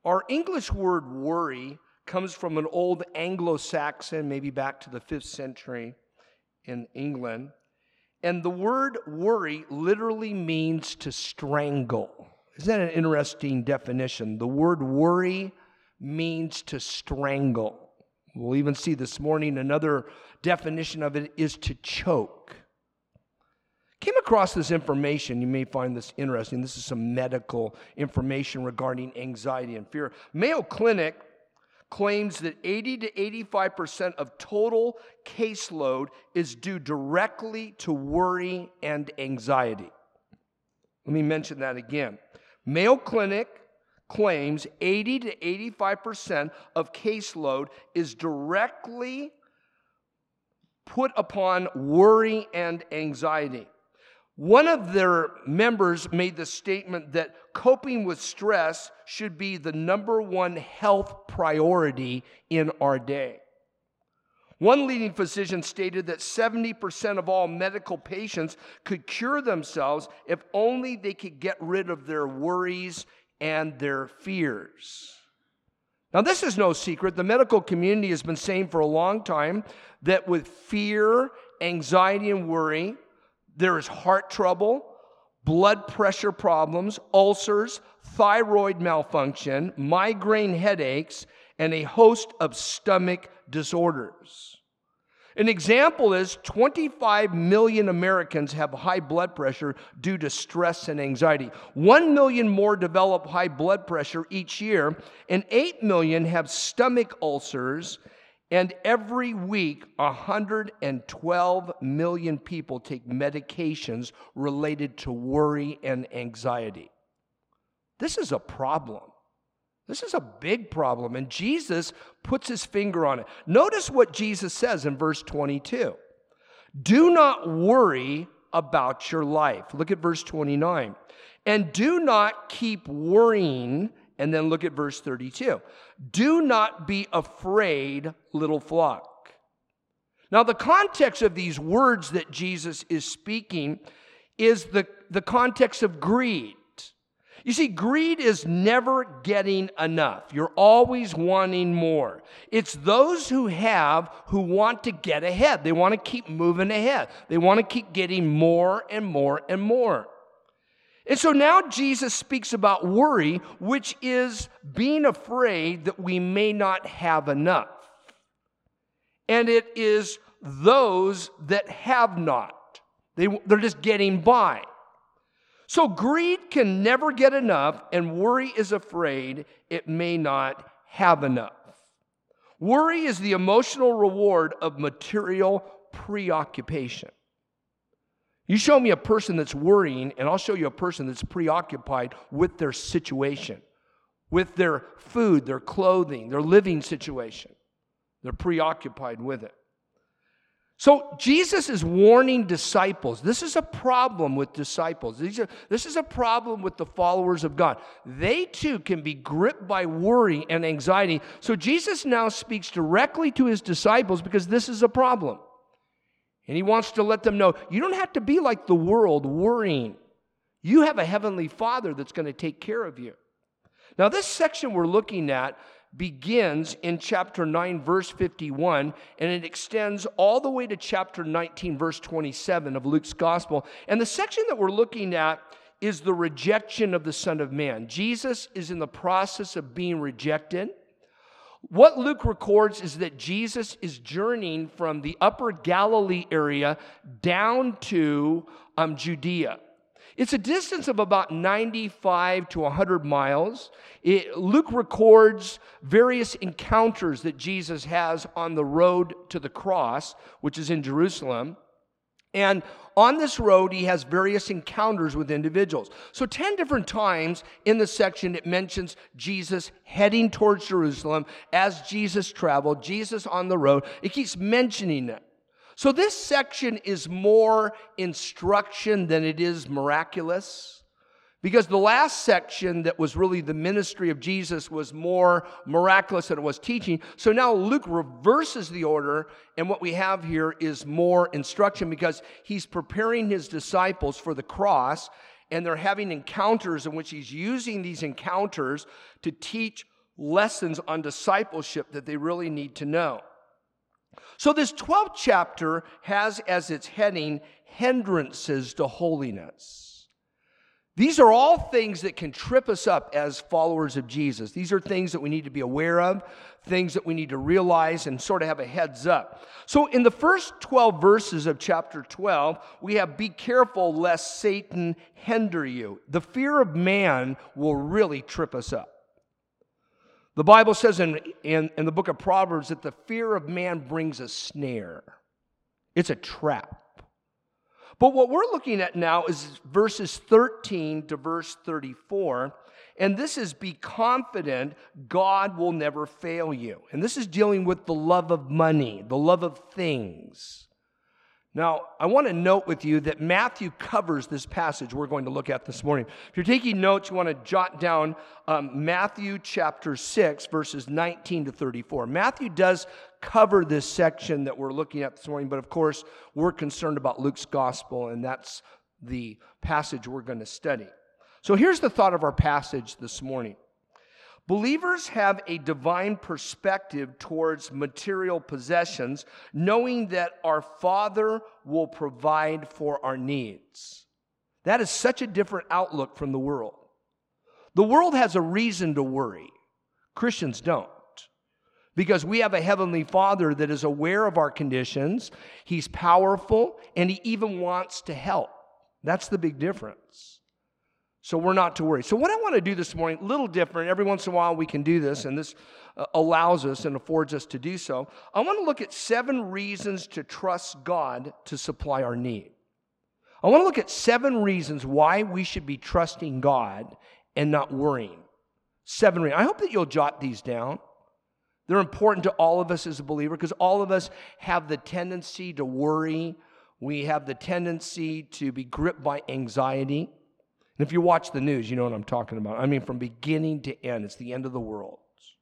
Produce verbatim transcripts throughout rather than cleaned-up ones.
Our English word worry comes from an old Anglo-Saxon, maybe back to the fifth century in England. And the word worry literally means to strangle. Isn't that an interesting definition? The word worry means to strangle. We'll even see this morning another definition of it is to choke. Came across this information. You may find this interesting. This is some medical information regarding anxiety and fear. Mayo Clinic claims that eighty to eighty-five percent of total caseload is due directly to worry and anxiety. Let me mention that again. Mayo Clinic claims eighty to eighty-five percent of caseload is directly put upon worry and anxiety. One of their members made the statement that coping with stress should be the number one health priority in our day. One leading physician stated that seventy percent of all medical patients could cure themselves if only they could get rid of their worries and their fears. Now, this is no secret. The medical community has been saying for a long time that with fear, anxiety, and worry, there is heart trouble, blood pressure problems, ulcers, thyroid malfunction, migraine headaches, and a host of stomach disorders. An example is twenty-five million Americans have high blood pressure due to stress and anxiety. one million more develop high blood pressure each year, and eight million have stomach ulcers. And every week, one hundred twelve million people take medications related to worry and anxiety. This is a problem. This is a big problem, and Jesus puts his finger on it. Notice what Jesus says in verse twenty-two. Do not worry about your life. Look at verse twenty-nine. And do not keep worrying. And then look at verse thirty-two. Do not be afraid, little flock. Now, the context of these words that Jesus is speaking is the, the context of greed. You see, greed is never getting enough. You're always wanting more. It's those who have who want to get ahead. They want to keep moving ahead. They want to keep getting more and more and more. And so now Jesus speaks about worry, which is being afraid that we may not have enough. And it is those that have not. They, they're just getting by. So greed can never get enough, and worry is afraid it may not have enough. Worry is the emotional reward of material preoccupation. You show me a person that's worrying, and I'll show you a person that's preoccupied with their situation, with their food, their clothing, their living situation. They're preoccupied with it. So Jesus is warning disciples. This is a problem with disciples. These are, this is a problem with the followers of God. They too can be gripped by worry and anxiety. So Jesus now speaks directly to his disciples because this is a problem. And he wants to let them know, you don't have to be like the world worrying. You have a heavenly Father that's going to take care of you. Now, this section we're looking at begins in chapter nine, verse fifty-one, and it extends all the way to chapter nineteen, verse twenty-seven of Luke's Gospel. And the section that we're looking at is the rejection of the Son of Man. Jesus is in the process of being rejected. What Luke records is that Jesus is journeying from the upper Galilee area down to um, Judea. It's a distance of about ninety-five to one hundred miles. It, Luke records various encounters that Jesus has on the road to the cross, which is in Jerusalem. And on this road, he has various encounters with individuals. So ten different times in the section, it mentions Jesus heading towards Jerusalem as Jesus traveled, Jesus on the road. It keeps mentioning it. So this section is more instruction than it is miraculous. Because the last section that was really the ministry of Jesus was more miraculous than it was teaching. So now Luke reverses the order, and what we have here is more instruction because he's preparing his disciples for the cross, and they're having encounters in which he's using these encounters to teach lessons on discipleship that they really need to know. So this twelfth chapter has as its heading, hindrances to holiness. These are all things that can trip us up as followers of Jesus. These are things that we need to be aware of, things that we need to realize and sort of have a heads up. So in the first twelve verses of chapter twelve, we have, be careful lest Satan hinder you. The fear of man will really trip us up. The Bible says in, in, in the book of Proverbs that the fear of man brings a snare. It's a trap. But what we're looking at now is verses thirteen to verse thirty-four, and this is be confident God will never fail you. And this is dealing with the love of money, the love of things. Now, I want to note with you that Matthew covers this passage we're going to look at this morning. If you're taking notes, you want to jot down um, Matthew chapter six, verses nineteen to thirty-four. Matthew does cover this section that we're looking at this morning, but of course, we're concerned about Luke's gospel, and that's the passage we're going to study. So here's the thought of our passage this morning. Believers have a divine perspective towards material possessions, knowing that our Father will provide for our needs. That is such a different outlook from the world. The world has a reason to worry. Christians don't. Because we have a heavenly Father that is aware of our conditions, He's powerful, and He even wants to help. That's the big difference. So we're not to worry. So what I want to do this morning, a little different. Every once in a while we can do this, and this uh, allows us and affords us to do so. I want to look at seven reasons to trust God to supply our need. I want to look at seven reasons why we should be trusting God and not worrying. Seven reasons. I hope that you'll jot these down. They're important to all of us as a believer because all of us have the tendency to worry. We have the tendency to be gripped by anxiety. And if you watch the news, you know what I'm talking about. I mean, from beginning to end, it's the end of the world.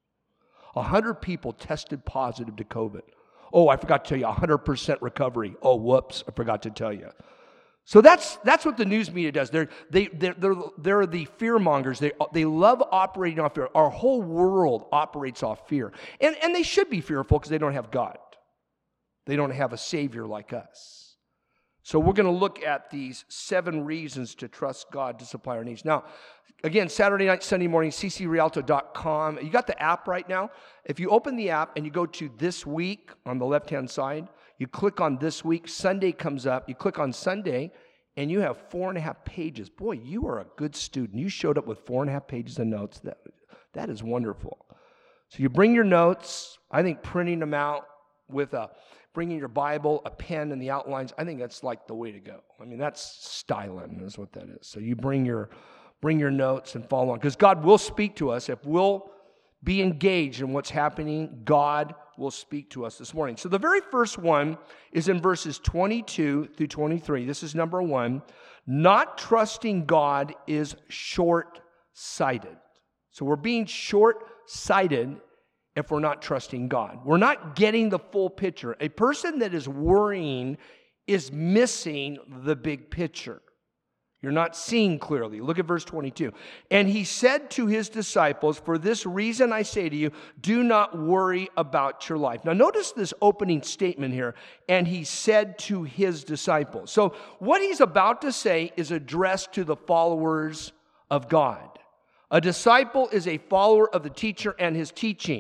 A hundred people tested positive to COVID. Oh, I forgot to tell you, one hundred percent recovery. Oh, whoops, I forgot to tell you. So that's that's what the news media does. They're they they're they're, they're the fear mongers. They they love operating off fear. Our whole world operates off fear, and and they should be fearful because they don't have God. They don't have a Savior like us. So we're going to look at these seven reasons to trust God to supply our needs. Now, again, Saturday night, Sunday morning, c c rialto dot com. You got the app right now? If you open the app and you go to this week on the left-hand side, you click on this week, Sunday comes up, you click on Sunday, and you have four and a half pages. Boy, you are a good student. You showed up with four and a half pages of notes. That, that is wonderful. So you bring your notes. I think printing them out with a, bringing your Bible, a pen, and the outlines, I think that's like the way to go. I mean, that's styling is what that is. So you bring your, bring your notes and follow on. Because God will speak to us. If we'll be engaged in what's happening, God will speak to us this morning. So the very first one is in verses twenty-two through twenty-three. This is number one. Not trusting God is short-sighted. So we're being short-sighted if we're not trusting God. We're not getting the full picture. A person that is worrying is missing the big picture. You're not seeing clearly. Look at verse twenty-two. And he said to his disciples, for this reason I say to you, do not worry about your life. Now notice this opening statement here. And he said to his disciples. So what he's about to say is addressed to the followers of God. A disciple is a follower of the teacher and his teaching.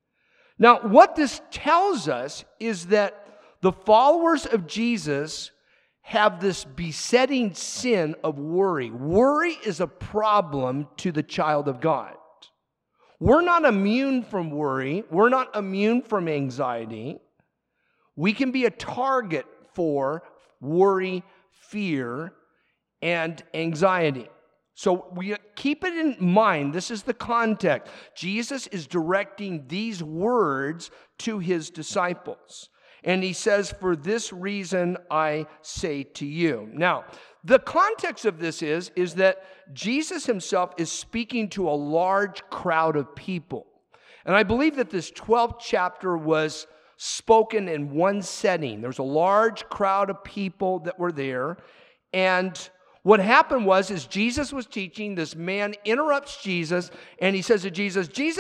Now what this tells us is that the followers of Jesus have this besetting sin of worry. Worry is a problem to the child of God. We're not immune from worry. We're not immune from anxiety. We can be a target for worry, fear, and anxiety. So we keep it in mind. This is the context. Jesus is directing these words to his disciples. And he says, for this reason I say to you. Now, the context of this is, is that Jesus himself is speaking to a large crowd of people. And I believe that this twelfth chapter was spoken in one setting. There was a large crowd of people that were there. And what happened was, is Jesus was teaching, this man interrupts Jesus, and he says to Jesus, Jesus,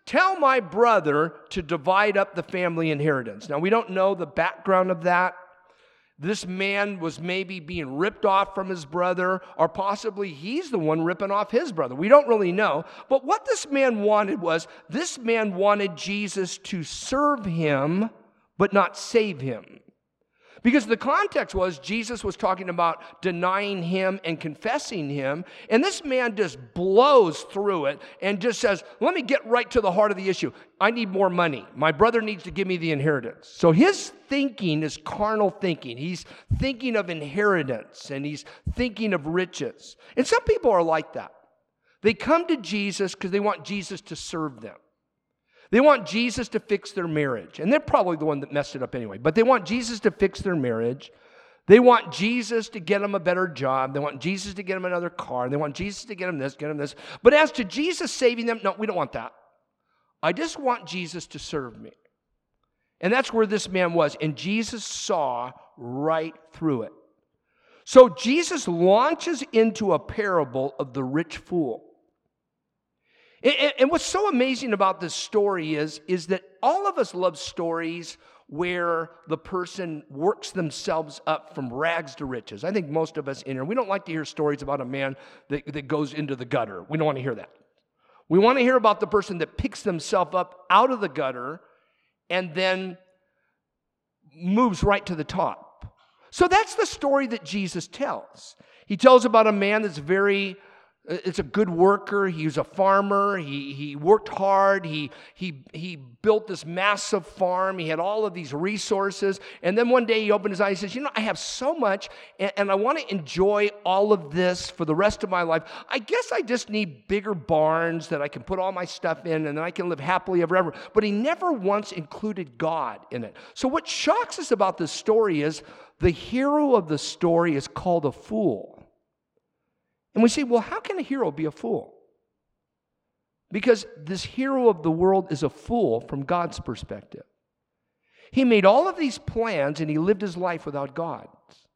tell my brother to divide up the family inheritance. Now, we don't know the background of that. This man was maybe being ripped off from his brother, or possibly he's the one ripping off his brother. We don't really know. But what this man wanted was, this man wanted Jesus to serve him, but not save him. Because the context was, Jesus was talking about denying him and confessing him. And this man just blows through it and just says, let me get right to the heart of the issue. I need more money. My brother needs to give me the inheritance. So his thinking is carnal thinking. He's thinking of inheritance, and he's thinking of riches. And some people are like that. They come to Jesus because they want Jesus to serve them. They want Jesus to fix their marriage. And they're probably the one that messed it up anyway. But they want Jesus to fix their marriage. They want Jesus to get them a better job. They want Jesus to get them another car. They want Jesus to get them this, get them this. But as to Jesus saving them, no, we don't want that. I just want Jesus to serve me. And that's where this man was. And Jesus saw right through it. So Jesus launches into a parable of the rich fool. And what's so amazing about this story is, is that all of us love stories where the person works themselves up from rags to riches. I think most of us in here, we don't like to hear stories about a man that, that goes into the gutter. We don't want to hear that. We want to hear about the person that picks themselves up out of the gutter and then moves right to the top. So that's the story that Jesus tells. He tells about a man that's very... It's a good worker. He was a farmer. He he worked hard. He he he built this massive farm. He had all of these resources. And then one day he opened his eyes and says, you know, I have so much, and, and I want to enjoy all of this for the rest of my life. I guess I just need bigger barns that I can put all my stuff in, and then I can live happily ever ever. But he never once included God in it. So what shocks us about this story is the hero of the story is called a fool. And we say, well, how can a hero be a fool? Because this hero of the world is a fool from God's perspective. He made all of these plans and he lived his life without God.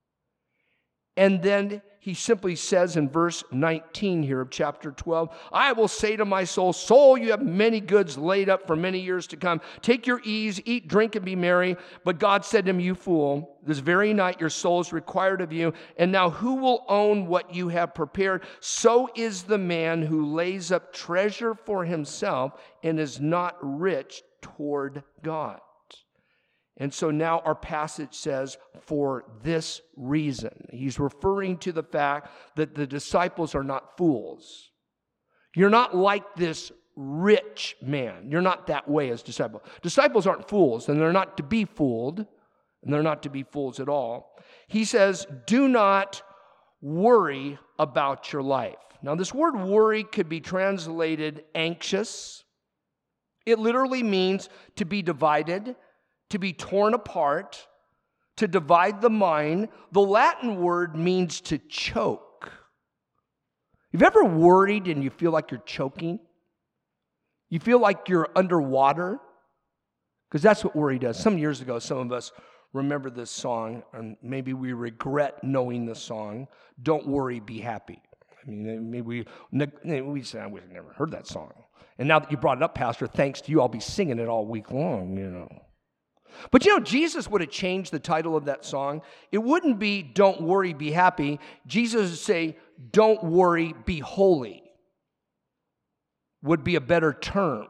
And then he simply says in verse nineteen here of chapter twelve, I will say to my soul, soul, you have many goods laid up for many years to come. Take your ease, eat, drink, and be merry. But God said to him, you fool, this very night your soul is required of you. And now who will own what you have prepared? So is the man who lays up treasure for himself and is not rich toward God. And so now our passage says, for this reason. He's referring to the fact that the disciples are not fools. You're not like this rich man. You're not that way as disciples. Disciples aren't fools, and they're not to be fooled, and they're not to be fools at all. He says, do not worry about your life. Now, this word worry could be translated anxious. It literally means to be divided, to be torn apart, to divide the mind. The Latin word means to choke. You've ever worried and you feel like you're choking? You feel like you're underwater? Because that's what worry does. Some years ago, some of us remember this song, and maybe we regret knowing the song, Don't Worry, Be Happy. I mean, maybe we, we said, we've never heard that song. And now that you brought it up, Pastor, thanks to you, I'll be singing it all week long, you know. But you know, Jesus would have changed the title of that song. It wouldn't be, don't worry, be happy. Jesus would say, don't worry, be holy. Would be a better term.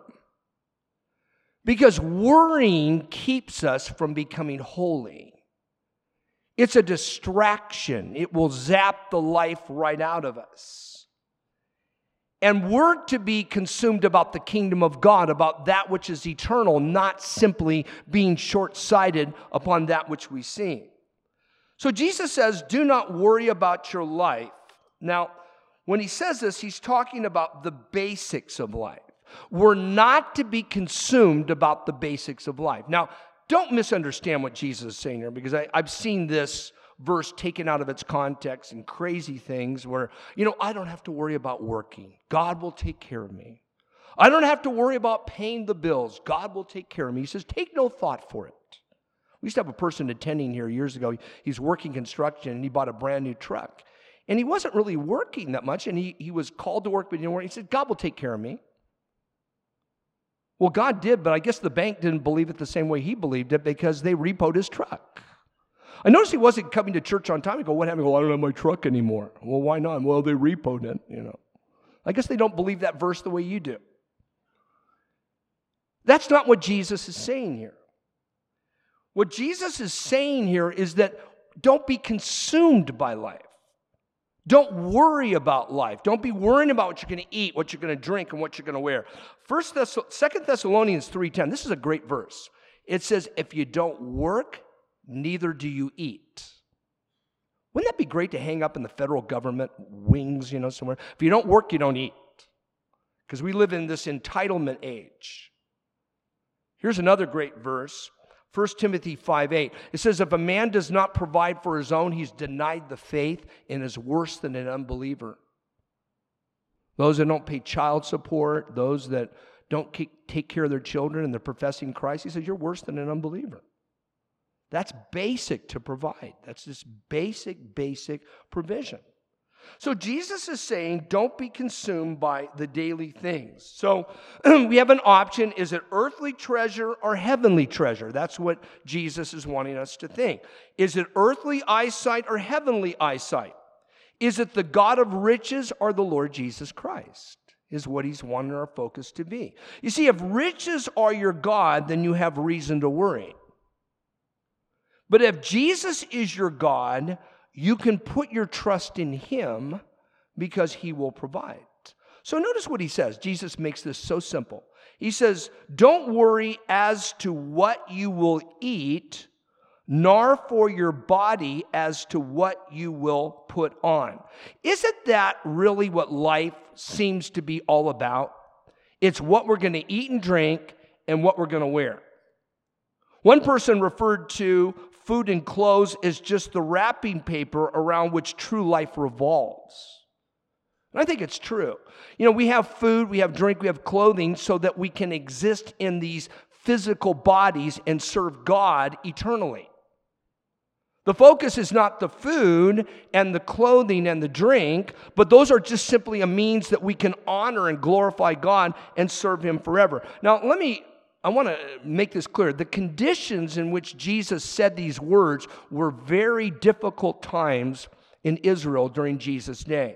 Because worrying keeps us from becoming holy. It's a distraction. It will zap the life right out of us. And we're to be consumed about the kingdom of God, about that which is eternal, not simply being short-sighted upon that which we see. So Jesus says, do not worry about your life. Now, when he says this, he's talking about the basics of life. We're not to be consumed about the basics of life. Now, don't misunderstand what Jesus is saying here, because I, I've seen this verse taken out of its context and crazy things where, you know, I don't have to worry about working. God will take care of me. I don't have to worry about paying the bills. God will take care of me. He says, take no thought for it. We used to have a person attending here years ago. He's working construction, and he bought a brand new truck. And he wasn't really working that much, and he, he was called to work, but he didn't work. He said, God will take care of me. Well, God did, but I guess the bank didn't believe it the same way he believed it because they repoed his truck. I noticed he wasn't coming to church on time. I go, what happened? I go, I don't have my truck anymore. Well, why not? Well, they repoed it, you know. I guess they don't believe that verse the way you do. That's not what Jesus is saying here. What Jesus is saying here is that don't be consumed by life. Don't worry about life. Don't be worrying about what you're going to eat, what you're going to drink, and what you're going to wear. First Thess- Second Thessalonians three ten, this is a great verse. It says, if you don't work, neither do you eat. Wouldn't that be great to hang up in the federal government wings, you know, somewhere? If you don't work, you don't eat. Because we live in this entitlement age. Here's another great verse. First Timothy five eight. It says, if a man does not provide for his own, he's denied the faith and is worse than an unbeliever. Those that don't pay child support, those that don't take care of their children and they're professing Christ, he says, you're worse than an unbeliever. That's basic to provide. That's just basic, basic provision. So Jesus is saying, don't be consumed by the daily things. So we have an option. Is it earthly treasure or heavenly treasure? That's what Jesus is wanting us to think. Is it earthly eyesight or heavenly eyesight? Is it the God of riches or the Lord Jesus Christ? Is what he's wanting our focus to be. You see, if riches are your God, then you have reason to worry. But if Jesus is your God, you can put your trust in him because he will provide. So notice what he says. Jesus makes this so simple. He says, don't worry as to what you will eat, nor for your body as to what you will put on. Isn't that really what life seems to be all about? It's what we're going to eat and drink and what we're going to wear. One person referred to food and clothes is just the wrapping paper around which true life revolves. And I think it's true. You know, we have food, we have drink, we have clothing so that we can exist in these physical bodies and serve God eternally. The focus is not the food and the clothing and the drink, but those are just simply a means that we can honor and glorify God and serve him forever. Now, let me I want to make this clear. The conditions in which Jesus said these words were very difficult times in Israel during Jesus' day.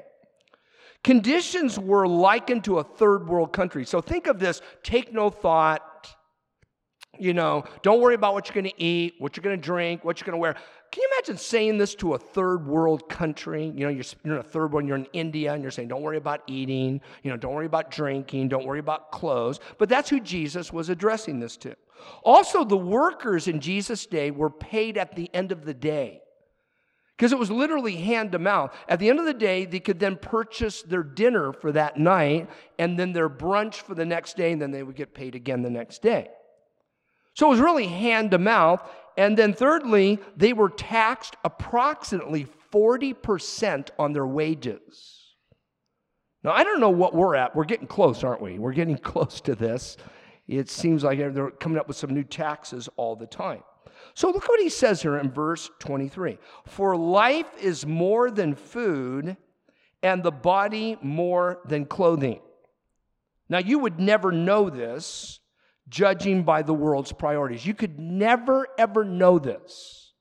Conditions were likened to a third world country. So think of this, take no thought, you know, don't worry about what you're going to eat, what you're going to drink, what you're going to wear. Can you imagine saying this to a third world country? You know, you're, you're in a third world, you're in India, and you're saying, don't worry about eating, you know, don't worry about drinking, don't worry about clothes. But that's who Jesus was addressing this to. Also, the workers in Jesus' day were paid at the end of the day because it was literally hand to mouth. At the end of the day, they could then purchase their dinner for that night and then their brunch for the next day, and then they would get paid again the next day. So it was really hand to mouth. And then thirdly, they were taxed approximately forty percent on their wages. Now, I don't know what we're at. We're getting close, aren't we? We're getting close to this. It seems like they're coming up with some new taxes all the time. So look what he says here in verse twenty-three. For life is more than food, and the body more than clothing. Now, you would never know this judging by the world's priorities. You could never, ever know this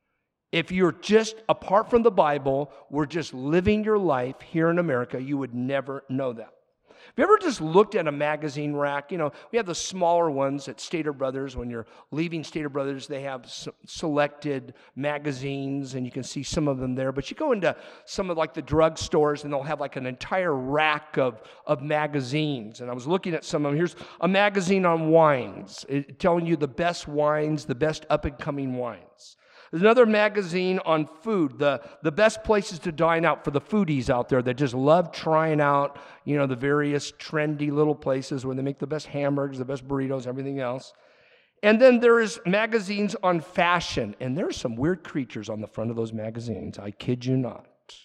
if you're just, apart from the Bible, were just living your life here in America. You would never know that. Have you ever just looked at a magazine rack? You know, we have the smaller ones at Stater Brothers. When you're leaving Stater Brothers, they have s- selected magazines, and you can see some of them there. But you go into some of like the drug stores, and they'll have like an entire rack of, of magazines. And I was looking at some of them. Here's a magazine on wines, it, telling you the best wines, the best up-and-coming wines. There's another magazine on food, the, the best places to dine out for the foodies out there that just love trying out, you know, the various trendy little places where they make the best hamburgers, the best burritos, everything else. And then there's magazines on fashion, and there's some weird creatures on the front of those magazines. I kid you not.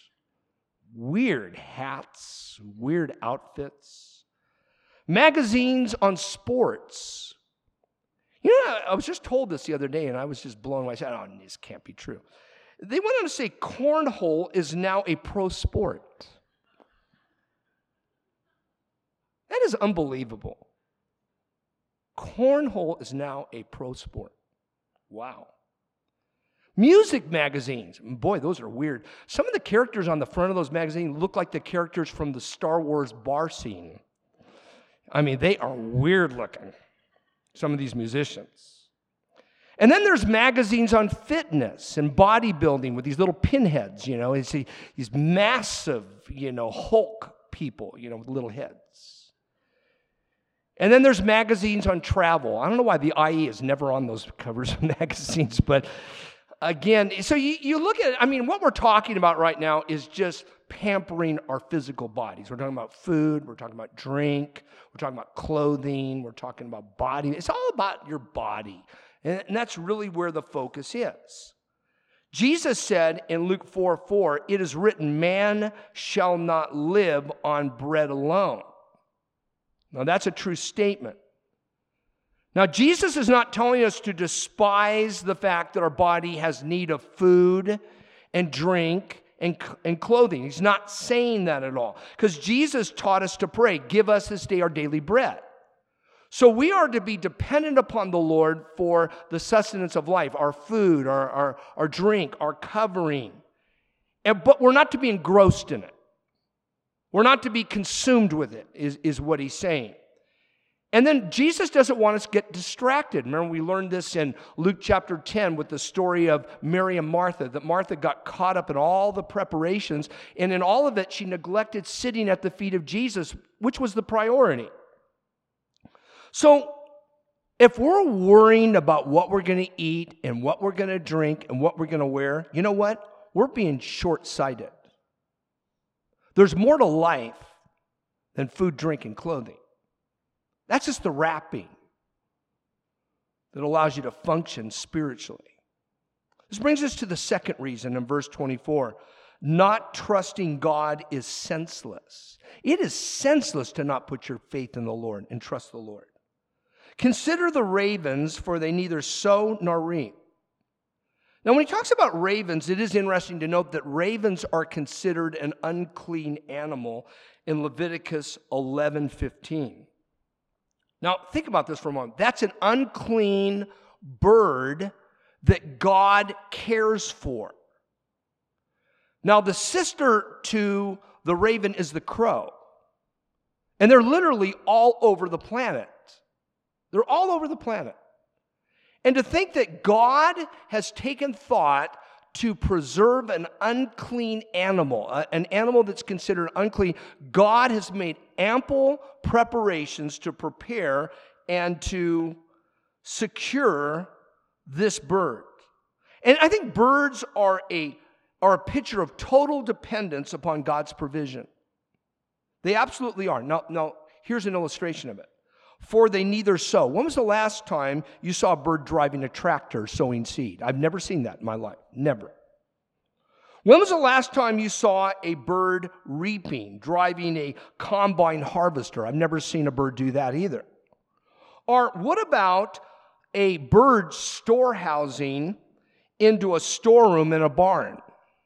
Weird hats, weird outfits. Magazines on sports. You know, I was just told this the other day, and I was just blown away. I said, oh, this can't be true. They went on to say cornhole is now a pro sport. That is unbelievable. Cornhole is now a pro sport. Wow. Music magazines. Boy, those are weird. Some of the characters on the front of those magazines look like the characters from the Star Wars bar scene. I mean, they are weird looking, some of these musicians. And then there's magazines on fitness and bodybuilding with these little pinheads, you know, it's these massive, you know, Hulk people, you know, with little heads. And then there's magazines on travel. I don't know why the I E is never on those covers of magazines, but again, so you, you look at it, I mean, what we're talking about right now is just pampering our physical bodies. We're talking about food, we're talking about drink, we're talking about clothing, we're talking about body. It's all about your body. And, and that's really where the focus is. Jesus said in Luke four four, it is written, man shall not live on bread alone. Now that's a true statement. Now, Jesus is not telling us to despise the fact that our body has need of food and drink and, and clothing. He's not saying that at all. Because Jesus taught us to pray, give us this day our daily bread. So we are to be dependent upon the Lord for the sustenance of life, our food, our, our, our drink, our covering. And, but we're not to be engrossed in it. We're not to be consumed with it, is, is what he's saying. And then Jesus doesn't want us to get distracted. Remember, we learned this in Luke chapter ten with the story of Mary and Martha, that Martha got caught up in all the preparations, and in all of it, she neglected sitting at the feet of Jesus, which was the priority. So, if we're worrying about what we're going to eat and what we're going to drink and what we're going to wear, you know what? We're being short-sighted. There's more to life than food, drink, and clothing. That's just the wrapping that allows you to function spiritually. This brings us to the second reason in verse twenty-four. Not trusting God is senseless. It is senseless to not put your faith in the Lord and trust the Lord. Consider the ravens, for they neither sow nor reap. Now, when he talks about ravens, it is interesting to note that ravens are considered an unclean animal in Leviticus eleven fifteen. Now, think about this for a moment. That's an unclean bird that God cares for. Now, the sister to the raven is the crow. And they're literally all over the planet. They're all over the planet. And to think that God has taken thought to preserve an unclean animal, uh, an animal that's considered unclean, God has made ample preparations to prepare and to secure this bird. And I think birds are a, are a picture of total dependence upon God's provision. They absolutely are. Now, now, here's an illustration of it. For they neither sow. When was the last time you saw a bird driving a tractor sowing seed? I've never seen that in my life. Never. When was the last time you saw a bird reaping, driving a combine harvester? I've never seen a bird do that either. Or what about a bird storehousing into a storeroom in a barn?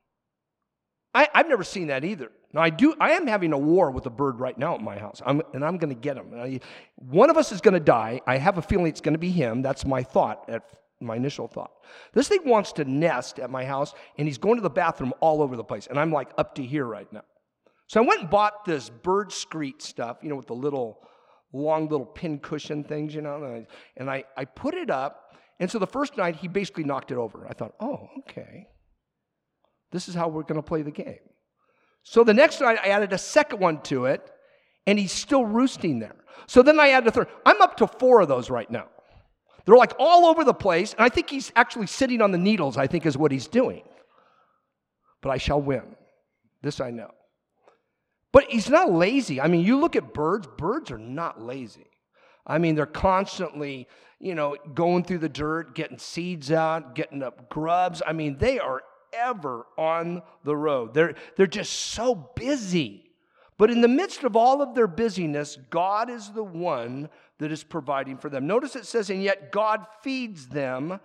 I, I've never seen that either. Now, I do. I am having a war with a bird right now at my house, I'm, and I'm going to get him. I, one of us is going to die. I have a feeling it's going to be him. That's my thought, at my initial thought. This thing wants to nest at my house, and he's going to the bathroom all over the place, and I'm like up to here right now. So I went and bought this bird screet stuff, you know, with the little, long little pin cushion things, you know, and I, and I, I put it up, and so the first night, he basically knocked it over. I thought, oh, okay. This is how we're going to play the game. So the next night, I added a second one to it, and he's still roosting there. So then I added a third. I'm up to four of those right now. They're like all over the place, and I think he's actually sitting on the needles, I think is what he's doing. But I shall win. This I know. But he's not lazy. I mean, you look at birds, birds are not lazy. I mean, they're constantly, you know, going through the dirt, getting seeds out, getting up grubs. I mean, they are ever on the road. They're, they're just so busy. But in the midst of all of their busyness, God is the one that is providing for them. Notice it says, and yet God feeds them.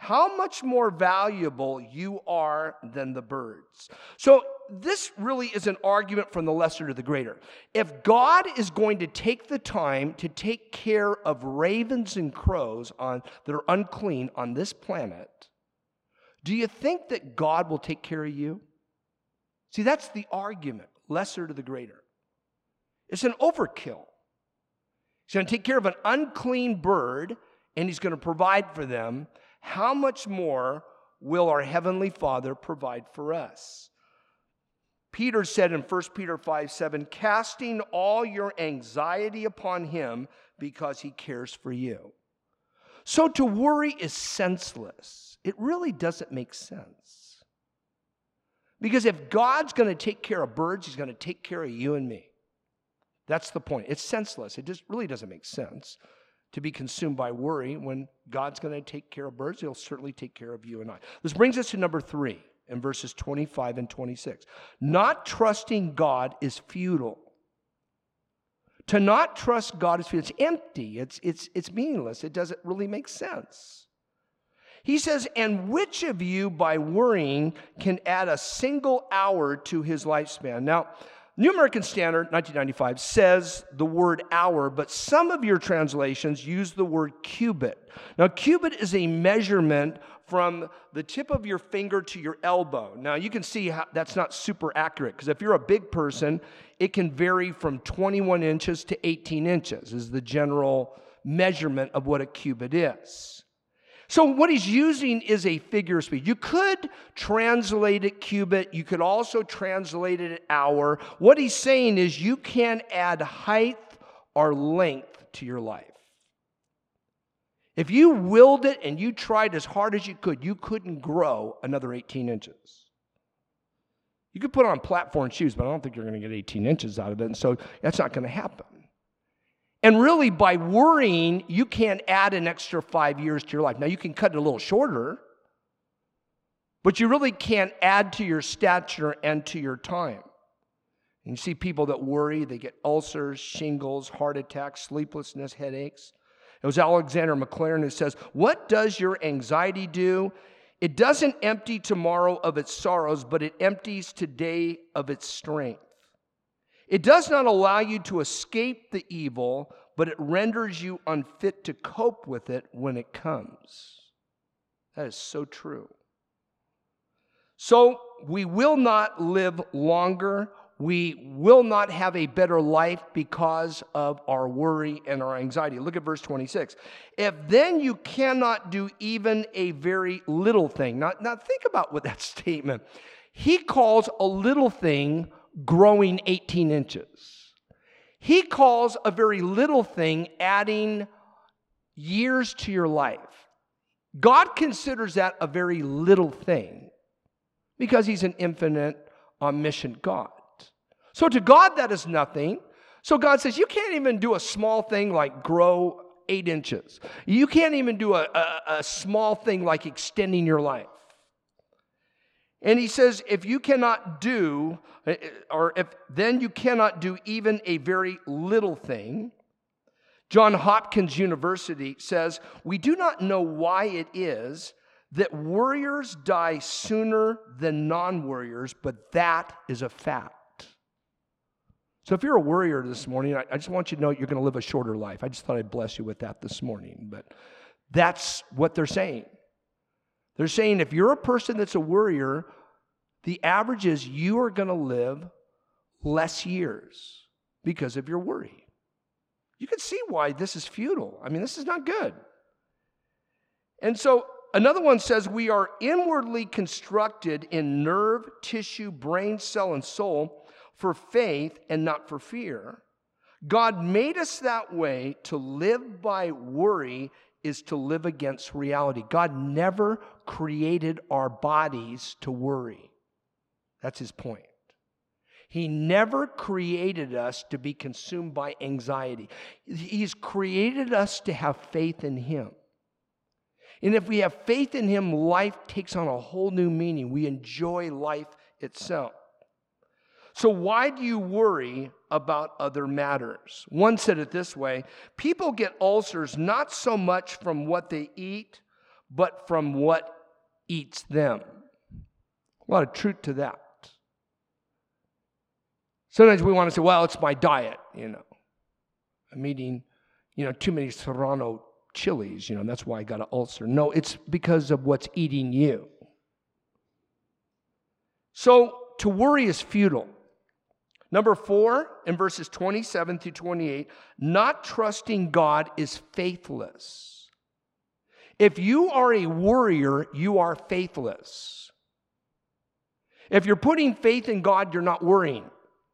how much more valuable you are than the birds. So this really is an argument from the lesser to the greater. If God is going to take the time to take care of ravens and crows on, that are unclean on this planet, do you think that God will take care of you? See, that's the argument, lesser to the greater. It's an overkill. He's going to take care of an unclean bird, and he's going to provide for them. How much more will our Heavenly Father provide for us? Peter said in First Peter five seven, casting all your anxiety upon him because he cares for you. So to worry is senseless. It really doesn't make sense. Because if God's going to take care of birds, he's going to take care of you and me. That's the point. It's senseless. It just really doesn't make sense to be consumed by worry. When God's going to take care of birds, he'll certainly take care of you and I. This brings us to number three in verses twenty-five and twenty-six. Not trusting God is futile. To not trust God is futile. It's empty. It's, it's, it's meaningless. It doesn't really make sense. He says, and which of you by worrying can add a single hour to his lifespan? Now, New American Standard, nineteen ninety-five, says the word hour, but some of your translations use the word cubit. Now, cubit is a measurement from the tip of your finger to your elbow. Now, you can see how that's not super accurate, because if you're a big person, it can vary from twenty-one inches to eighteen inches is the general measurement of what a cubit is. So what he's using is a figure of speech. You could translate it cubit. You could also translate it hour. What he's saying is you can add height or length to your life. If you willed it and you tried as hard as you could, you couldn't grow another eighteen inches. You could put on platform shoes, but I don't think you're going to get eighteen inches out of it, and so that's not going to happen. And really, by worrying, you can't add an extra five years to your life. Now, you can cut it a little shorter, but you really can't add to your stature and to your time. And you see people that worry, they get ulcers, shingles, heart attacks, sleeplessness, headaches. It was Alexander McLaren who says, what does your anxiety do? It doesn't empty tomorrow of its sorrows, but it empties today of its strength. It does not allow you to escape the evil, but it renders you unfit to cope with it when it comes. That is so true. So we will not live longer. We will not have a better life because of our worry and our anxiety. Look at verse twenty-six. If then you cannot do even a very little thing. Now, now think about what that statement. He calls a little thing growing eighteen inches. He calls a very little thing adding years to your life. God considers that a very little thing because he's an infinite, omniscient God. So to God, that is nothing. So God says, you can't even do a small thing like grow eight inches. You can't even do a, a, a small thing like extending your life. And he says, if you cannot do, or if then you cannot do even a very little thing. Johns Hopkins University says, we do not know why it is that worriers die sooner than non-worriers, but that is a fact. So if you're a worrier this morning, I, I just want you to know you're going to live a shorter life. I just thought I'd bless you with that this morning. But that's what they're saying. They're saying if you're a person that's a worrier, the average is you are going to live less years because of your worry. You can see why this is futile. I mean, this is not good. And so another one says we are inwardly constructed in nerve, tissue, brain, cell, and soul for faith and not for fear. God made us that way. To live by worry is to live against reality. God never created our bodies to worry. That's his point. He never created us to be consumed by anxiety. He's created us to have faith in him. And if we have faith in him, life takes on a whole new meaning. We enjoy life itself. So why do you worry about other matters? One said it this way: people get ulcers not so much from what they eat, but from what eats them. A lot of truth to that. Sometimes we want to say, well, it's my diet, you know. I'm eating, you know, too many Serrano chilies, you know, that's why I got an ulcer. No, it's because of what's eating you. So to worry is futile. Number four, in verses twenty-seven through twenty-eight, not trusting God is faithless. If you are a worrier, you are faithless. If you're putting faith in God, you're not worrying.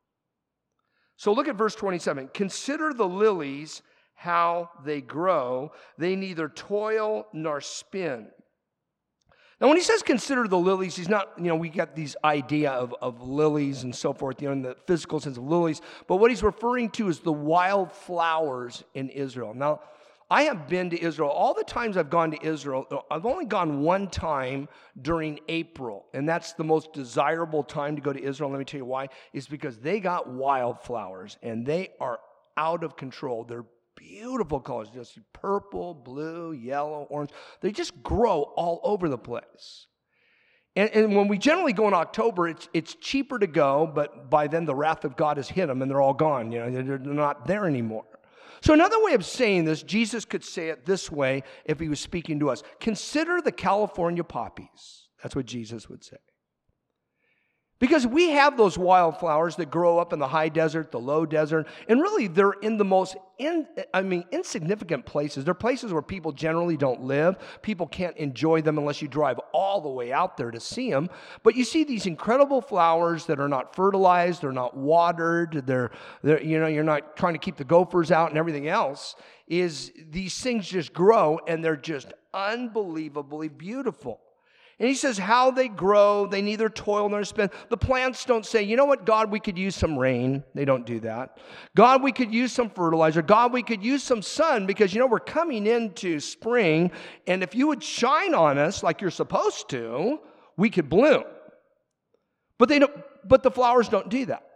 So look at verse twenty-seven. Consider the lilies, how they grow. They neither toil nor spin. Now, when he says consider the lilies, he's not, you know, we got these idea of, of lilies and so forth, you know, in the physical sense of lilies. But what he's referring to is the wild flowers in Israel. Now, I have been to Israel. All the times I've gone to Israel, I've only gone one time during April. And that's the most desirable time to go to Israel. Let me tell you why. It's because they got wildflowers, and they are out of control. They're beautiful colors, just purple, blue, yellow, orange. They just grow all over the place. And, and when we generally go in October, it's it's cheaper to go, but by then the wrath of God has hit them, and they're all gone. You know, they're not there anymore. So another way of saying this, Jesus could say it this way if he was speaking to us. Consider the California poppies. That's what Jesus would say. Because we have those wildflowers that grow up in the high desert, the low desert, and really they're in the most, in, I mean, insignificant places. They're places where people generally don't live. People can't enjoy them unless you drive all the way out there to see them. But you see these incredible flowers that are not fertilized, they're not watered, they're, they're you know, you're not trying to keep the gophers out and everything else. Is these things just grow, and they're just unbelievably beautiful. And he says how they grow, they neither toil nor spin. The plants don't say, you know what, God, we could use some rain. They don't do that. God, we could use some fertilizer. God, we could use some sun because, you know, we're coming into spring. And if you would shine on us like you're supposed to, we could bloom. But they don't, but the flowers don't do that.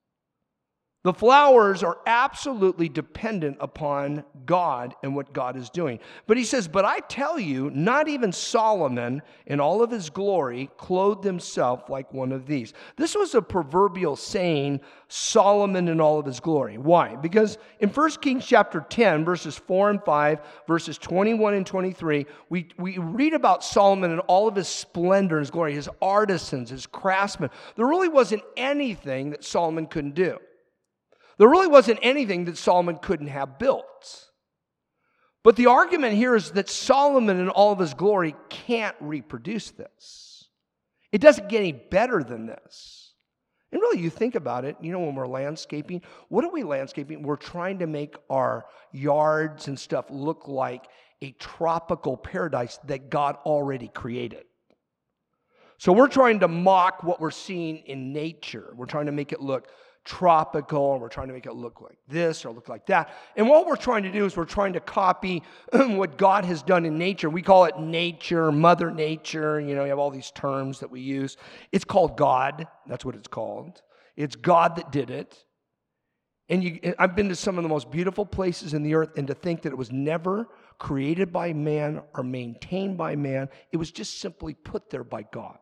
The flowers are absolutely dependent upon God and what God is doing. But he says, but I tell you, not even Solomon in all of his glory clothed himself like one of these. This was a proverbial saying, Solomon in all of his glory. Why? Because in First Kings chapter ten, verses four and five, verses twenty-one and twenty-three, we, we read about Solomon in all of his splendor, his glory, his artisans, his craftsmen. There really wasn't anything that Solomon couldn't do. There really wasn't anything that Solomon couldn't have built. But the argument here is that Solomon in all of his glory can't reproduce this. It doesn't get any better than this. And really, you think about it, you know, when we're landscaping, what are we landscaping? We're trying to make our yards and stuff look like a tropical paradise that God already created. So we're trying to mock what we're seeing in nature. We're trying to make it look tropical, and we're trying to make it look like this or look like that. And what we're trying to do is we're trying to copy what God has done in nature. We call it nature, Mother Nature. You know, you have all these terms that we use. It's called God. That's what it's called. It's God that did it. And you, I've been to some of the most beautiful places in the earth, and to think that it was never created by man or maintained by man, it was just simply put there by God.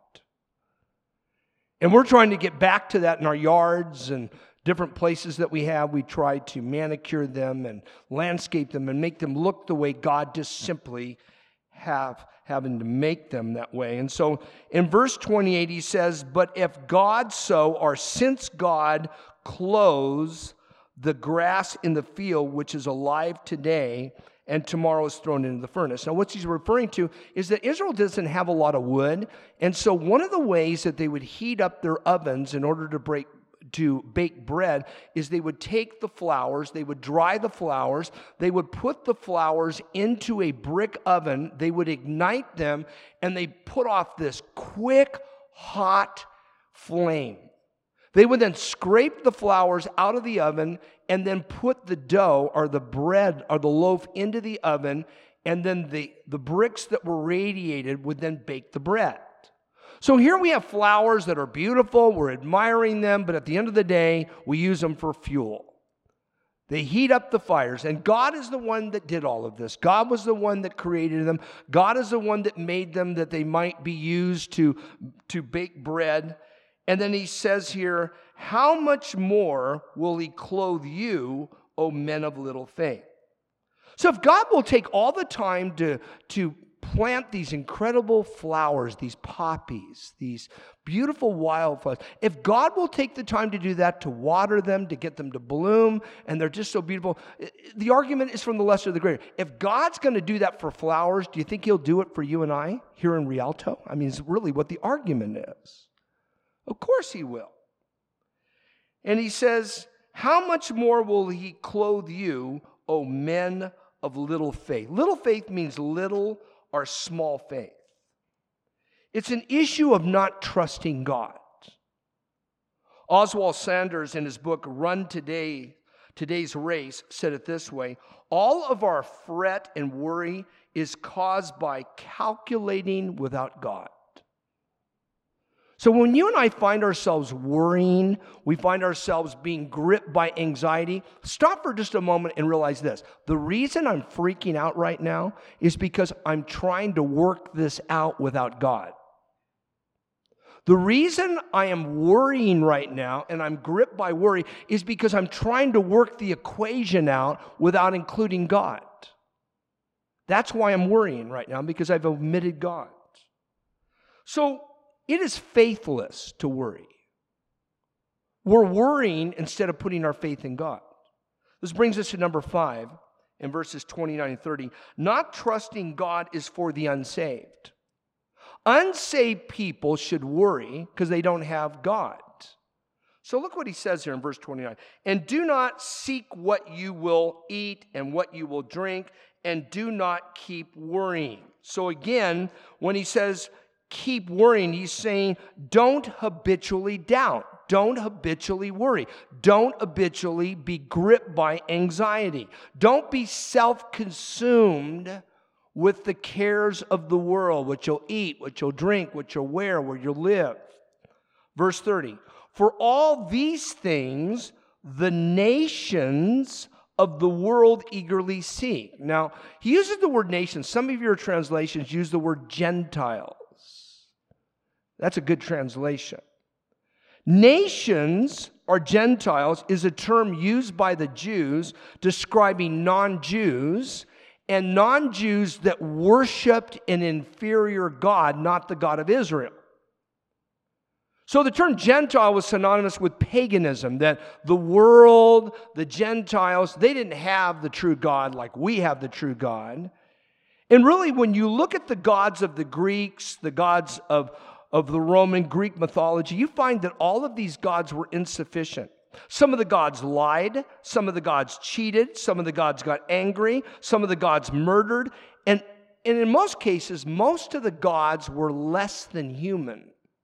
And we're trying to get back to that in our yards and different places that we have. We try to manicure them and landscape them and make them look the way God just simply have having to make them that way. And so in verse twenty-eight, he says, but if God so, or since God clothes the grass in the field, which is alive today, and tomorrow is thrown into the furnace. Now, what he's referring to is that Israel doesn't have a lot of wood, and so one of the ways that they would heat up their ovens in order to break to bake bread is they would take the flours, they would dry the flours, they would put the flours into a brick oven, they would ignite them, and they put off this quick, hot flame. They would then scrape the flours out of the oven and then put the dough or the bread or the loaf into the oven, and then the, the bricks that were radiated would then bake the bread. So here we have flowers that are beautiful, we're admiring them, but at the end of the day, we use them for fuel. They heat up the fires, and God is the one that did all of this. God was the one that created them. God is the one that made them that they might be used to, to bake bread. And then he says here, how much more will he clothe you, O men of little faith? So if God will take all the time to, to plant these incredible flowers, these poppies, these beautiful wildflowers, if God will take the time to do that, to water them, to get them to bloom, and they're just so beautiful, the argument is from the lesser to the greater. If God's going to do that for flowers, do you think he'll do it for you and I here in Rialto? I mean, it's really what the argument is. Of course he will. And he says, how much more will he clothe you, O men of little faith? Little faith means little or small faith. It's an issue of not trusting God. Oswald Sanders, in his book, Run Today, Today's Race, said it this way: all of our fret and worry is caused by calculating without God. So when you and I find ourselves worrying, we find ourselves being gripped by anxiety, stop for just a moment and realize this. The reason I'm freaking out right now is because I'm trying to work this out without God. The reason I am worrying right now and I'm gripped by worry is because I'm trying to work the equation out without including God. That's why I'm worrying right now, because I've omitted God. So it is faithless to worry. We're worrying instead of putting our faith in God. This brings us to number five in verses twenty-nine and thirty. Not trusting God is for the unsaved. Unsaved people should worry because they don't have God. So look what he says here in verse twenty-nine. And do not seek what you will eat and what you will drink, and do not keep worrying. So again, when he says keep worrying, he's saying don't habitually doubt. Don't habitually worry. Don't habitually be gripped by anxiety. Don't be self-consumed with the cares of the world, what you'll eat, what you'll drink, what you'll wear, where you'll live. Verse thirty, for all these things the nations of the world eagerly seek. Now, he uses the word nations. Some of your translations use the word Gentiles. That's a good translation. Nations or Gentiles is a term used by the Jews describing non-Jews and non-Jews that worshiped an inferior God, not the God of Israel. So the term Gentile was synonymous with paganism, that the world, the Gentiles, they didn't have the true God like we have the true God. And really, when you look at the gods of the Greeks, the gods of of the Roman Greek mythology, you find that all of these gods were insufficient. Some of the gods lied, some of the gods cheated, some of the gods got angry, some of the gods murdered, and, and in most cases, most of the gods were less than human.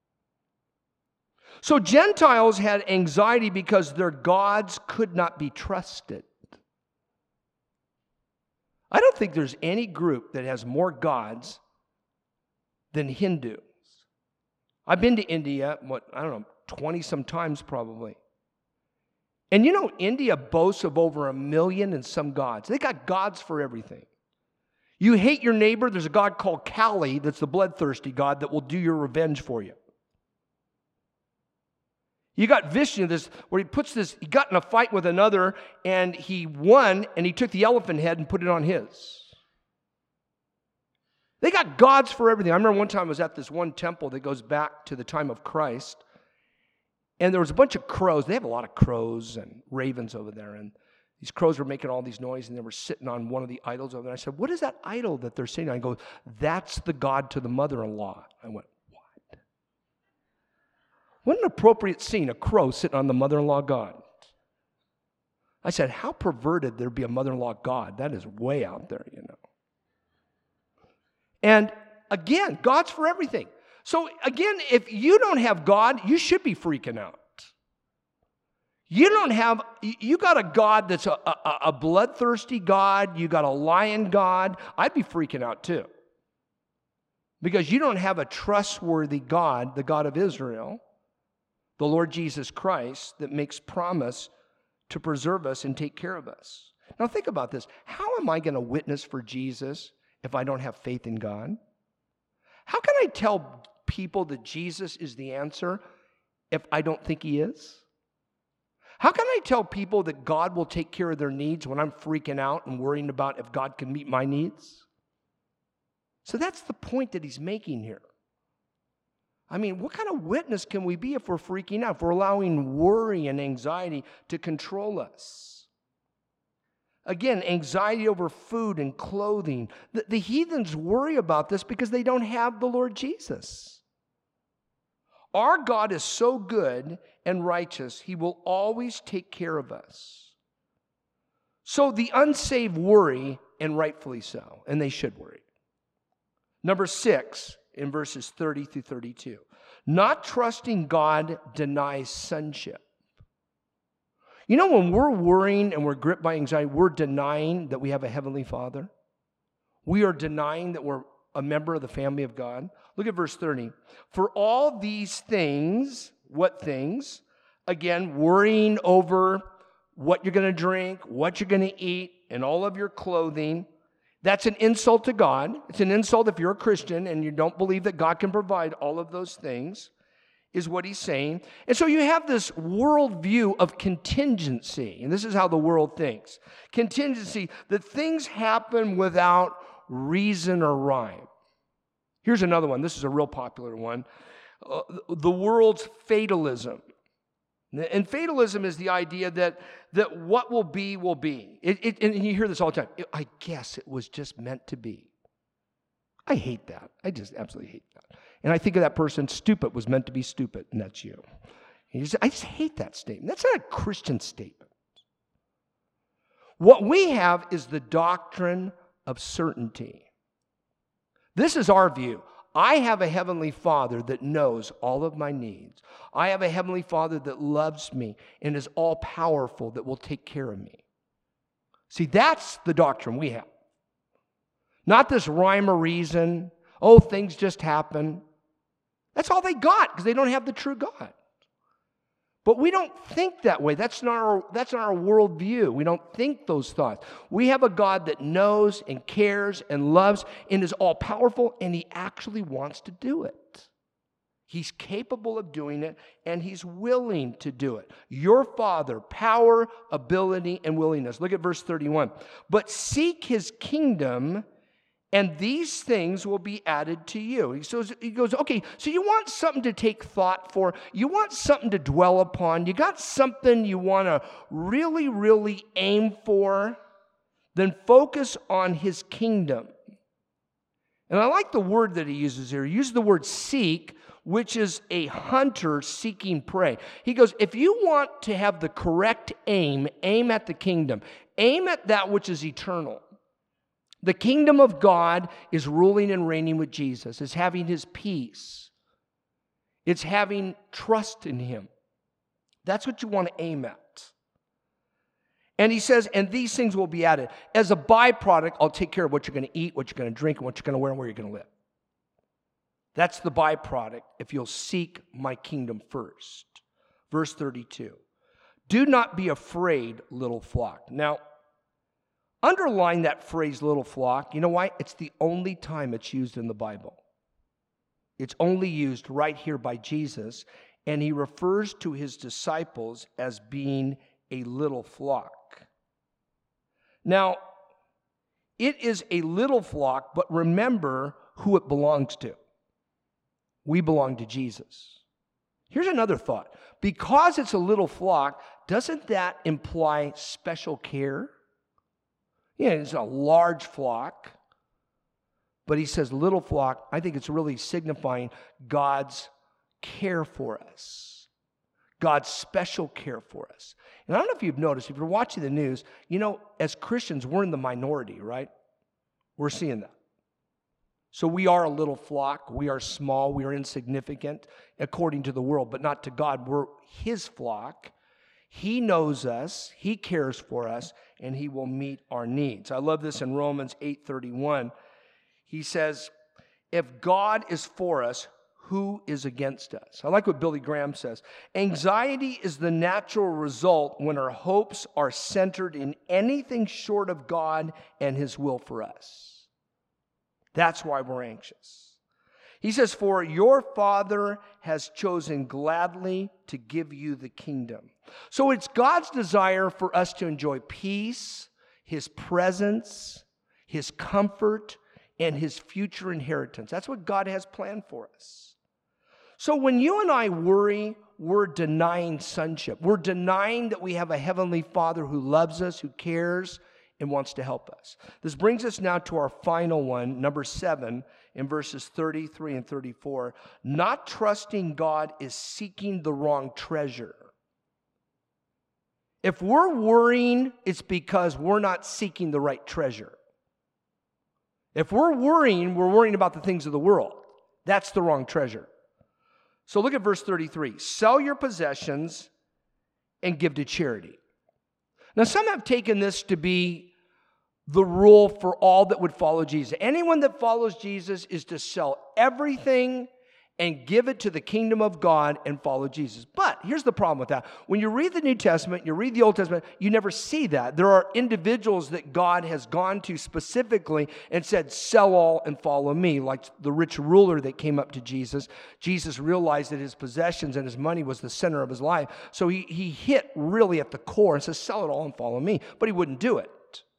So Gentiles had anxiety because their gods could not be trusted. I don't think there's any group that has more gods than Hindu. I've been to India, what, I don't know, twenty-some times probably. And you know, India boasts of over a million and some gods. They got gods for everything. You hate your neighbor, there's a god called Kali that's the bloodthirsty god that will do your revenge for you. You got Vishnu, this, where he puts this, he got in a fight with another, and he won, and he took the elephant head and put it on his. They got gods for everything. I remember one time I was at this one temple that goes back to the time of Christ, and there was a bunch of crows. They have a lot of crows and ravens over there, and these crows were making all these noise, and they were sitting on one of the idols over there. I said, what is that idol that they're sitting on? I go, that's the god to the mother-in-law. I went, what? What an appropriate scene, a crow sitting on the mother-in-law god. I said, how perverted there be a mother-in-law god? That is way out there, you know. And again, God's for everything. So again, if you don't have God, you should be freaking out. You don't have, you got a God that's a, a, a bloodthirsty God. You got a lion God. I'd be freaking out too. Because you don't have a trustworthy God, the God of Israel, the Lord Jesus Christ, that makes promise to preserve us and take care of us. Now think about this. How am I going to witness for Jesus if I don't have faith in God? How can I tell people that Jesus is the answer if I don't think he is? How can I tell people that God will take care of their needs when I'm freaking out and worrying about if God can meet my needs? So that's the point that he's making here. I mean, what kind of witness can we be if we're freaking out, if we're allowing worry and anxiety to control us? Again, anxiety over food and clothing. The, the heathens worry about this because they don't have the Lord Jesus. Our God is so good and righteous, he will always take care of us. So the unsaved worry, and rightfully so, and they should worry. Number six, in verses thirty through thirty-two. Not trusting God denies sonship. You know, when we're worrying and we're gripped by anxiety, we're denying that we have a heavenly Father. We are denying that we're a member of the family of God. Look at verse thirty. For all these things, what things? Again, worrying over what you're going to drink, what you're going to eat, and all of your clothing. That's an insult to God. It's an insult if you're a Christian and you don't believe that God can provide all of those things, is what he's saying. And so you have this worldview of contingency, and this is how the world thinks. Contingency, that things happen without reason or rhyme. Here's another one. This is a real popular one. Uh, the world's fatalism. And fatalism is the idea that, that what will be, will be. It, it, and you hear this all the time. I guess it was just meant to be. I hate that. I just absolutely hate that. And I think of that person, stupid was meant to be stupid, and that's you. And you just, I just hate that statement. That's not a Christian statement. What we have is the doctrine of certainty. This is our view. I have a heavenly Father that knows all of my needs. I have a heavenly Father that loves me and is all-powerful, that will take care of me. See, that's the doctrine we have. Not this rhyme or reason. Oh, things just happen. That's all they got because they don't have the true God. But we don't think that way. That's not our, that's not our worldview. We don't think those thoughts. We have a God that knows and cares and loves and is all-powerful, and he actually wants to do it. He's capable of doing it, and he's willing to do it. Your Father, power, ability, and willingness. Look at verse thirty-one. But seek his kingdom, and these things will be added to you. So he goes, okay, so you want something to take thought for. You want something to dwell upon. You got something you want to really, really aim for. Then focus on his kingdom. And I like the word that he uses here. He uses the word seek, which is a hunter seeking prey. He goes, if you want to have the correct aim, aim at the kingdom. Aim at that which is eternal. The kingdom of God is ruling and reigning with Jesus. It's having his peace. It's having trust in him. That's what you want to aim at. And he says, and these things will be added. As a byproduct, I'll take care of what you're going to eat, what you're going to drink, and what you're going to wear, and where you're going to live. That's the byproduct if you'll seek my kingdom first. Verse thirty-two. Do not be afraid, little flock. Now, underline that phrase, little flock. You know why? It's the only time it's used in the Bible. It's only used right here by Jesus, and he refers to his disciples as being a little flock. Now, it is a little flock, but remember who it belongs to. We belong to Jesus. Here's another thought. Because it's a little flock, doesn't that imply special care? Yeah, it's a large flock, but he says little flock. I think it's really signifying God's care for us, God's special care for us. And I don't know if you've noticed, if you're watching the news, you know, as Christians, we're in the minority, right? We're seeing that. So we are a little flock. We are small. We are insignificant according to the world, but not to God. We're his flock. He knows us, he cares for us, and he will meet our needs. I love this in Romans eight thirty-one. He says, if God is for us, who is against us. I like what Billy Graham says. Anxiety is the natural result when our hopes are centered in anything short of God and His will for us. That's why we're anxious. He says, for your Father has chosen gladly to give you the kingdom. So it's God's desire for us to enjoy peace, His presence, His comfort, and His future inheritance. That's what God has planned for us. So when you and I worry, we're denying sonship. We're denying that we have a heavenly Father who loves us, who cares, and wants to help us. This brings us now to our final one, number seven, in verses thirty-three and thirty-four. Not trusting God is seeking the wrong treasure. If we're worrying, it's because we're not seeking the right treasure. If we're worrying, we're worrying about the things of the world. That's the wrong treasure. So look at verse thirty-three. Sell your possessions and give to charity. Now, some have taken this to be the rule for all that would follow Jesus. Anyone that follows Jesus is to sell everything and give it to the kingdom of God and follow Jesus. But here's the problem with that. When you read the New Testament, you read the Old Testament, you never see that. There are individuals that God has gone to specifically and said, sell all and follow me, like the rich ruler that came up to Jesus. Jesus realized that his possessions and his money was the center of his life. So he, he hit really at the core and says, sell it all and follow me. But he wouldn't do it.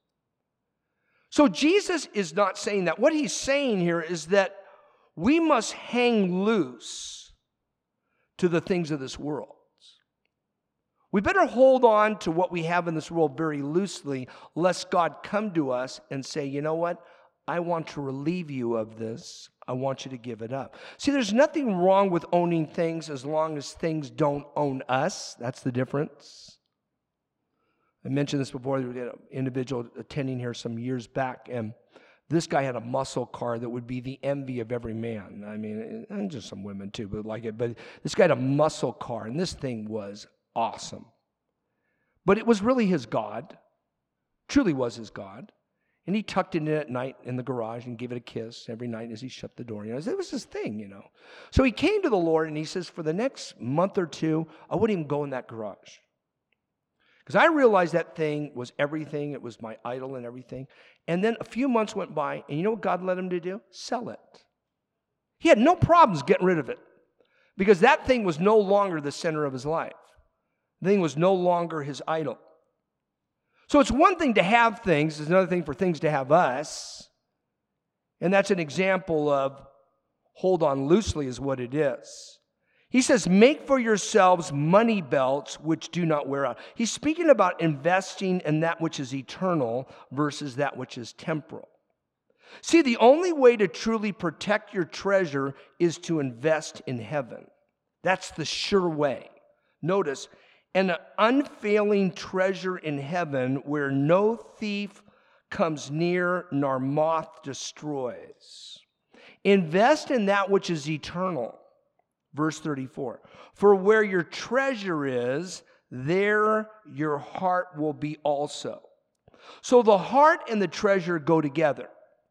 So Jesus is not saying that. What he's saying here is that we must hang loose to the things of this world. We better hold on to what we have in this world very loosely, lest God come to us and say, you know what? I want to relieve you of this. I want you to give it up. See, there's nothing wrong with owning things as long as things don't own us. That's the difference. I mentioned this before. There was an individual attending here some years back, and this guy had a muscle car that would be the envy of every man. I mean, and just some women too, but like it. But this guy had a muscle car, and this thing was awesome. But it was really his God. Truly was his God. And he tucked it in at night in the garage and gave it a kiss every night as he shut the door. You know, it was his thing, you know. So he came to the Lord, and he says, for the next month or two, I wouldn't even go in that garage. Because I realized that thing was everything. It was my idol and everything. And then a few months went by, and you know what God led him to do? Sell it. He had no problems getting rid of it. Because that thing was no longer the center of his life. The thing was no longer his idol. So it's one thing to have things. It's another thing for things to have us. And that's an example of hold on loosely is what it is. He says, make for yourselves money belts which do not wear out. He's speaking about investing in that which is eternal versus that which is temporal. See, the only way to truly protect your treasure is to invest in heaven. That's the sure way. Notice, an unfailing treasure in heaven where no thief comes near nor moth destroys. Invest in that which is eternal. Verse thirty-four, for where your treasure is, there your heart will be also. So the heart and the treasure go together.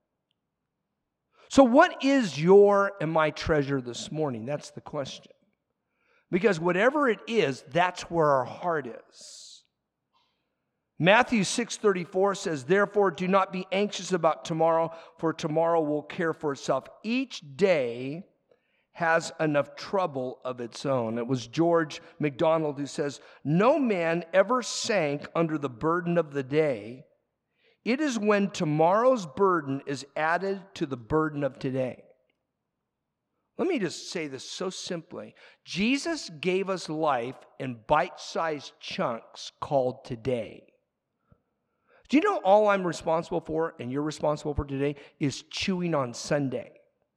So what is your and my treasure this morning? That's the question. Because whatever it is, that's where our heart is. Matthew six thirty-four says, therefore do not be anxious about tomorrow, for tomorrow will care for itself. Each day has enough trouble of its own. It was George MacDonald who says, no man ever sank under the burden of the day. It is when tomorrow's burden is added to the burden of today. Let me just say this so simply. Jesus gave us life in bite-sized chunks called today. Do you know all I'm responsible for and you're responsible for today is chewing on Sunday?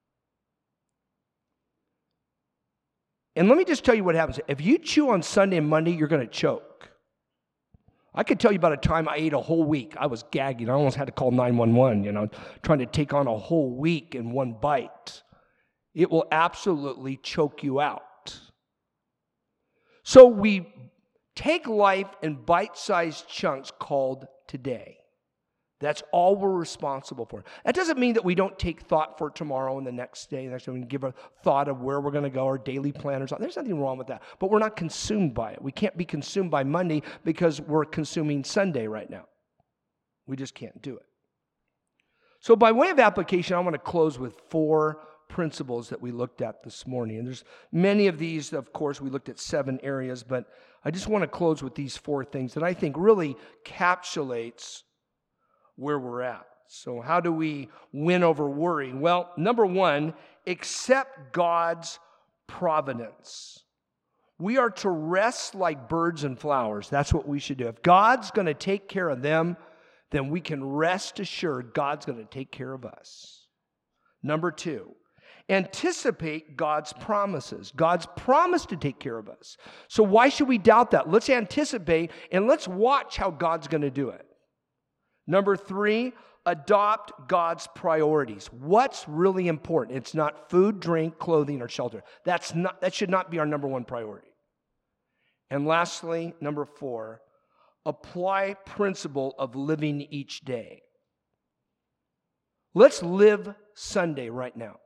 And let me just tell you what happens. If you chew on Sunday and Monday, you're going to choke. I could tell you about a time I ate a whole week. I was gagging. I almost had to call nine one one, you know, trying to take on a whole week in one bite. It will absolutely choke you out. So we take life in bite-sized chunks called today. That's all we're responsible for. That doesn't mean that we don't take thought for tomorrow and the next day. Next day we can give a thought of where we're going to go, our daily plan or something. There's nothing wrong with that. But we're not consumed by it. We can't be consumed by Monday because we're consuming Sunday right now. We just can't do it. So by way of application, I want to close with four principles that we looked at this morning. And there's many of these, of course, we looked at seven areas, but I just want to close with these four things that I think really encapsulates where we're at. So how do we win over worry? Well, number one, accept God's providence. We are to rest like birds and flowers. That's what we should do. If God's going to take care of them, then we can rest assured God's going to take care of us. Number two, anticipate God's promises. God's promised to take care of us. So why should we doubt that? Let's anticipate and let's watch how God's going to do it. Number three, adopt God's priorities. What's really important? It's not food, drink, clothing, or shelter. That's not, that should not be our number one priority. And lastly, number four, apply principle of living each day. Let's live Sunday right now.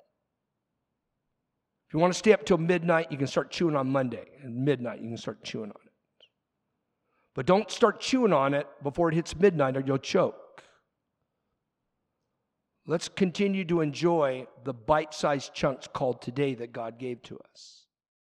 If you want to stay up till midnight, you can start chewing on Monday. And midnight, you can start chewing on it. But don't start chewing on it before it hits midnight or you'll choke. Let's continue to enjoy the bite-sized chunks called today that God gave to us.